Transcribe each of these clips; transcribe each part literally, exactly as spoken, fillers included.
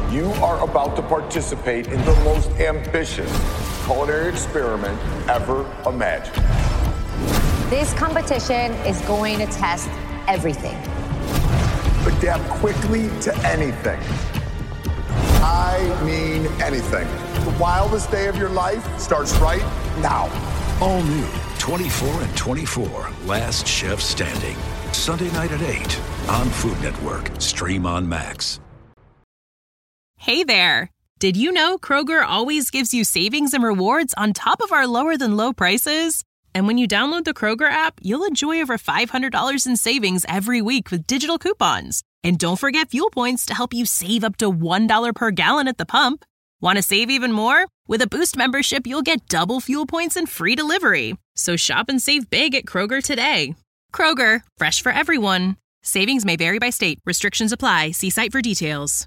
You are about to participate in the most ambitious culinary experiment ever imagined. This competition is going to test everything. Adapt quickly to anything. I mean anything. The wildest day of your life starts right now. All new, twenty-four and twenty-four, Last Chef Standing. Sunday night at eight on Food Network. Stream on Max. Hey there! Did you know Kroger always gives you savings and rewards on top of our lower-than-low prices? And when you download the Kroger app, you'll enjoy over five hundred dollars in savings every week with digital coupons. And don't forget fuel points to help you save up to one dollar per gallon at the pump. Want to save even more? With a Boost membership, you'll get double fuel points and free delivery. So shop and save big at Kroger today. Kroger, fresh for everyone. Savings may vary by state. Restrictions apply. See site for details.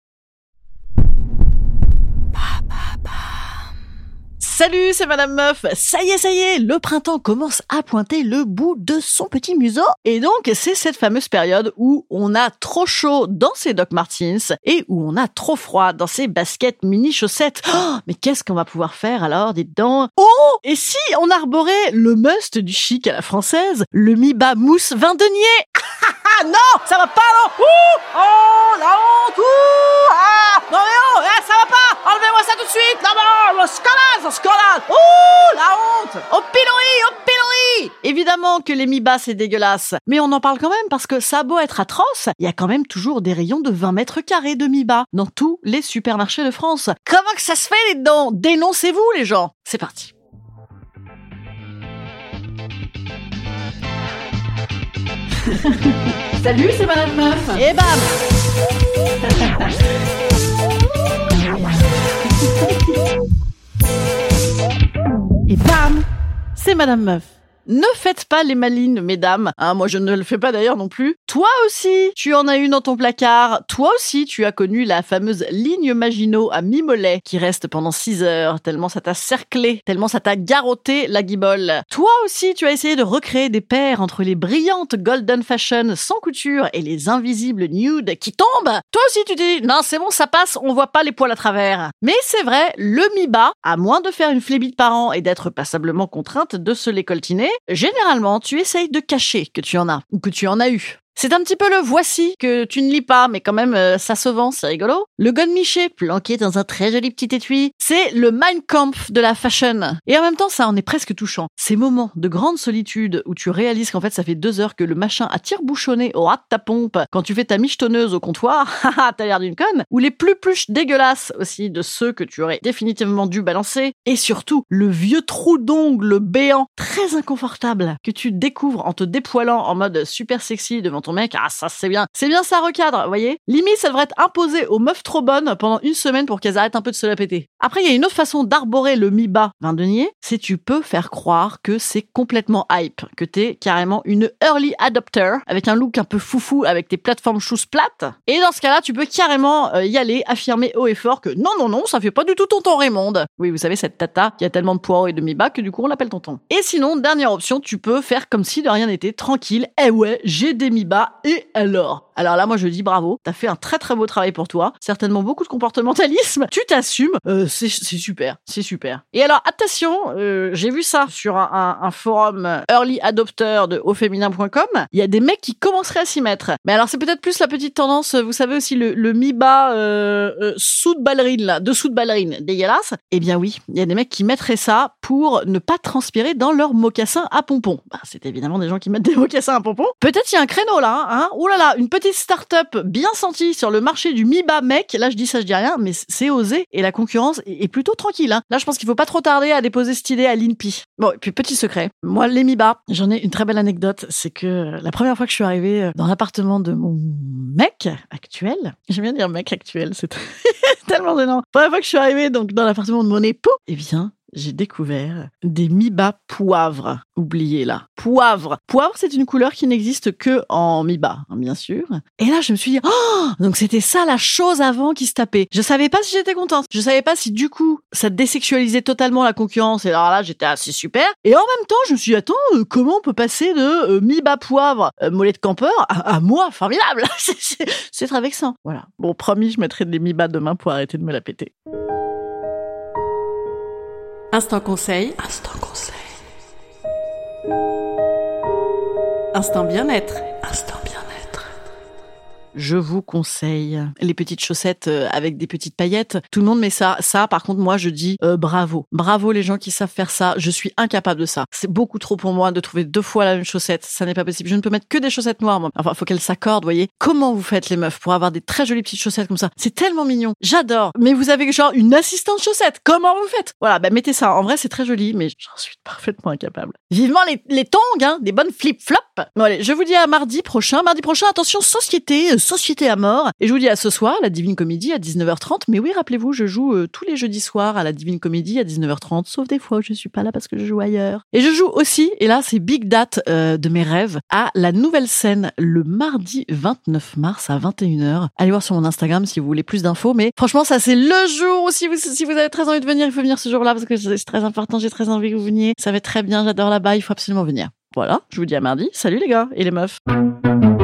Salut, c'est Madame Meuf. Ça y est, ça y est, le printemps commence à pointer le bout de son petit museau. Et donc, c'est cette fameuse période où on a trop chaud dans ses Doc Martens et où on a trop froid dans ses baskets mini chaussettes. Oh, mais qu'est-ce qu'on va pouvoir faire alors, dites donc? Oh, et si on arborait le must du chic à la française, le mi-bas mousse vin denier? Ah non, ça va pas, non. Ouh, oh, la honte. Ouh, ah, non mais oh, eh, ça va pas. Enlevez-moi ça tout de suite. Non, non, scandale, scandale. Ouh, la honte. Au pilori, au pilori. Évidemment que les mi-bas c'est dégueulasse, mais on en parle quand même parce que ça a beau être atroce, il y a quand même toujours des rayons de vingt mètres carrés de mi-bas dans tous les supermarchés de France. Comment que ça se fait, les dents? Dénoncez-vous, les gens. C'est parti. Salut, c'est Madame Meuf. Et bam. Et bam, c'est Madame Meuf. Ne faites pas les malines, mesdames. Hein, moi, je ne le fais pas d'ailleurs non plus. Toi aussi, tu en as une dans ton placard. Toi aussi, tu as connu la fameuse ligne Maginot à mi-mollet qui reste pendant six heures, tellement ça t'a cerclé, tellement ça t'a garrotté la guibole. Toi aussi, tu as essayé de recréer des paires entre les brillantes Golden Fashion sans couture et les invisibles nude qui tombent. Toi aussi, tu te dis, non, c'est bon, ça passe, on voit pas les poils à travers. Mais c'est vrai, le mi-bas, à moins de faire une flébite par an et d'être passablement contrainte de se les coltiner, généralement, tu essayes de cacher que tu en as, ou que tu en as eu. C'est un petit peu le voici que tu ne lis pas, mais quand même, euh, ça se vend, c'est rigolo. Le godemiché planqué dans un très joli petit étui. C'est le Mein Kampf de la fashion. Et en même temps, ça en est presque touchant. Ces moments de grande solitude où tu réalises qu'en fait, ça fait deux heures que le machin a tire-bouchonné au ras de ta pompe quand tu fais ta michetonneuse au comptoir. Haha, t'as l'air d'une conne. Ou les plus pluches dégueulasses aussi de ceux que tu aurais définitivement dû balancer. Et surtout, le vieux trou d'ongle béant, très inconfortable, que tu découvres en te dépoilant en mode super sexy devant ton mec. Ah, ça c'est bien, c'est bien, ça recadre, vous voyez. Limite, ça devrait être imposé aux meufs trop bonnes pendant une semaine pour qu'elles arrêtent un peu de se la péter. Après, il y a une autre façon d'arborer le mi-bas vin denier, c'est tu peux faire croire que c'est complètement hype, que t'es carrément une early adopter avec un look un peu foufou avec tes plateformes shoes plates. Et dans ce cas-là, tu peux carrément euh, y aller, affirmer haut et fort que non, non, non, ça fait pas du tout tonton Raymond. Oui, vous savez, cette tata qui a tellement de poireaux et de mi-bas que du coup, on l'appelle tonton. Et sinon, dernière option, tu peux faire comme si de rien n'était, tranquille. Eh ouais, j'ai des mi-bas. Et alors Alors là, moi, je dis bravo. T'as fait un très très beau travail pour toi. Certainement beaucoup de comportementalisme. Tu t'assumes. Euh, c'est, c'est super. C'est super. Et alors, attention, euh, j'ai vu ça sur un, un, un forum early adopter de au féminin point com. Il y a des mecs qui commenceraient à s'y mettre. Mais alors, c'est peut-être plus la petite tendance, vous savez aussi, le, le mi-bas euh, euh, sous de ballerine, là, dessous de ballerine, dégueulasse. Eh bien oui, il y a des mecs qui mettraient ça pour ne pas transpirer dans leurs mocassins à pompons. Bah, c'est évidemment des gens qui mettent des mocassins à pompons. Peut-être il y a un créneau là, hein. Oh là là, une petite start-up bien sentie sur le marché du mi-bas mec. Là, je dis ça, je dis rien, mais c'est osé et la concurrence est plutôt tranquille, hein. Là, je pense qu'il faut pas trop tarder à déposer cette idée à l'I N P I. Bon, et puis petit secret. Moi, les mi-bas, j'en ai une très belle anecdote. C'est que la première fois que je suis arrivée dans l'appartement de mon mec actuel, j'aime bien dire mec actuel, c'est tellement gênant. La première fois que je suis arrivée donc dans l'appartement de mon époux, eh bien, j'ai découvert des mi-bas poivre. Oubliez là. Poivre. Poivre, c'est une couleur qui n'existe que en mi-bas, hein, bien sûr. Et là, je me suis dit, oh, donc c'était ça la chose avant qui se tapait. Je savais pas si j'étais contente. Je savais pas si du coup, ça désexualisait totalement la concurrence. Et alors là, j'étais assez super. Et en même temps, je me suis dit, attends, euh, comment on peut passer de euh, mi-bas poivre, euh, mollet de campeur, à, à moi, formidable. c'est, c'est, c'est très vexant. Voilà. Bon, promis, je mettrai des mi-bas demain pour arrêter de me la péter. Instant conseil. Instant conseil. Instant bien-être. Instant bien-être. Je vous conseille les petites chaussettes avec des petites paillettes. Tout le monde met ça. Ça, par contre, moi, je dis euh, bravo. Bravo les gens qui savent faire ça. Je suis incapable de ça. C'est beaucoup trop pour moi de trouver deux fois la même chaussette. Ça n'est pas possible. Je ne peux mettre que des chaussettes noires, moi. Enfin, faut qu'elles s'accordent, voyez. Comment vous faites, les meufs, pour avoir des très jolies petites chaussettes comme ça? C'est tellement mignon. J'adore. Mais vous avez genre une assistante chaussette. Comment vous faites? Voilà, bah mettez ça. En vrai, c'est très joli, mais j'en suis parfaitement incapable. Vivement les, les tongs, hein, des bonnes flip-flops. Bon, allez, je vous dis à mardi prochain. Mardi prochain, attention, société, société à mort. Et je vous dis à ce soir, la Divine Comédie à dix-neuf heures trente. Mais oui, rappelez-vous, je joue euh, tous les jeudis soirs à la Divine Comédie à dix-neuf heures trente, sauf des fois où je suis pas là parce que je joue ailleurs. Et je joue aussi, et là, c'est big date euh, de mes rêves, à la Nouvelle Scène le mardi vingt-neuf mars à vingt et une heures. Allez voir sur mon Instagram si vous voulez plus d'infos. Mais franchement, ça, c'est le jour où si vous, si vous avez très envie de venir, il faut venir ce jour-là parce que c'est très important. J'ai très envie que vous veniez. Ça va être très bien. J'adore là-bas. Il faut absolument venir. Voilà, je vous dis à mardi. Salut les gars et les meufs.